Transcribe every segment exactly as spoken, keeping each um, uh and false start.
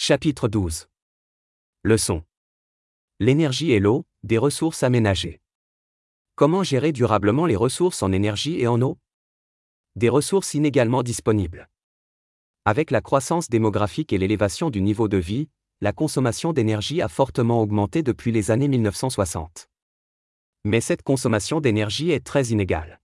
Chapitre douze. Leçon. L'énergie et l'eau, des ressources aménagées. Comment gérer durablement les ressources en énergie et en eau? Des ressources inégalement disponibles. Avec la croissance démographique et l'élévation du niveau de vie, la consommation d'énergie a fortement augmenté depuis les années mille neuf cent soixante. Mais cette consommation d'énergie est très inégale.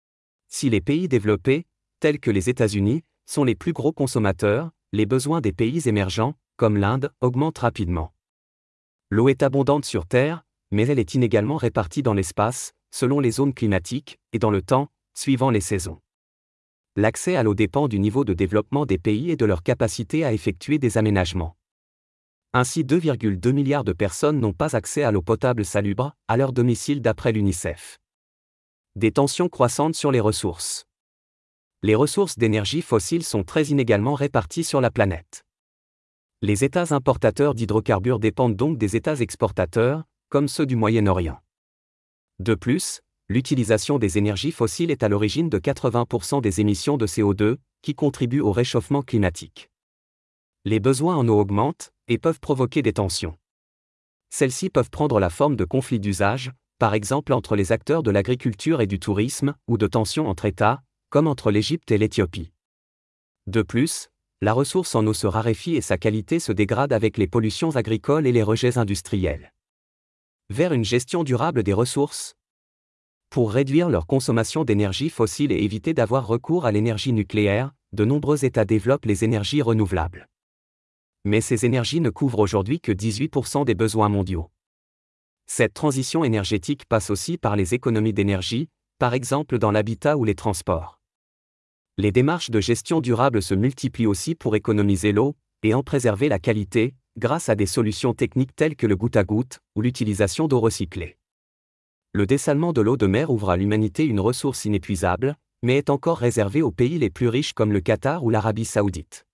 Si les pays développés, tels que les États-Unis, sont les plus gros consommateurs, les besoins des pays émergents, comme l'Inde, augmentent rapidement. L'eau est abondante sur Terre, mais elle est inégalement répartie dans l'espace, selon les zones climatiques, et dans le temps, suivant les saisons. L'accès à l'eau dépend du niveau de développement des pays et de leur capacité à effectuer des aménagements. Ainsi deux virgule deux milliards de personnes n'ont pas accès à l'eau potable salubre, à leur domicile d'après l'UNICEF. Des tensions croissantes sur les ressources. Les ressources d'énergie fossile sont très inégalement réparties sur la planète. Les États importateurs d'hydrocarbures dépendent donc des États exportateurs, comme ceux du Moyen-Orient. De plus, l'utilisation des énergies fossiles est à l'origine de quatre-vingts pour cent des émissions de C O deux, qui contribuent au réchauffement climatique. Les besoins en eau augmentent, et peuvent provoquer des tensions. Celles-ci peuvent prendre la forme de conflits d'usage, par exemple entre les acteurs de l'agriculture et du tourisme, ou de tensions entre États, comme entre l'Égypte et l'Éthiopie. De plus, la ressource en eau se raréfie et sa qualité se dégrade avec les pollutions agricoles et les rejets industriels. Vers une gestion durable des ressources. Pour réduire leur consommation d'énergie fossile et éviter d'avoir recours à l'énergie nucléaire, de nombreux États développent les énergies renouvelables. Mais ces énergies ne couvrent aujourd'hui que dix-huit pour cent des besoins mondiaux. Cette transition énergétique passe aussi par les économies d'énergie, par exemple dans l'habitat ou les transports. Les démarches de gestion durable se multiplient aussi pour économiser l'eau, et en préserver la qualité, grâce à des solutions techniques telles que le goutte-à-goutte, ou l'utilisation d'eau recyclée. Le dessalement de l'eau de mer ouvre à l'humanité une ressource inépuisable, mais est encore réservé aux pays les plus riches comme le Qatar ou l'Arabie saoudite.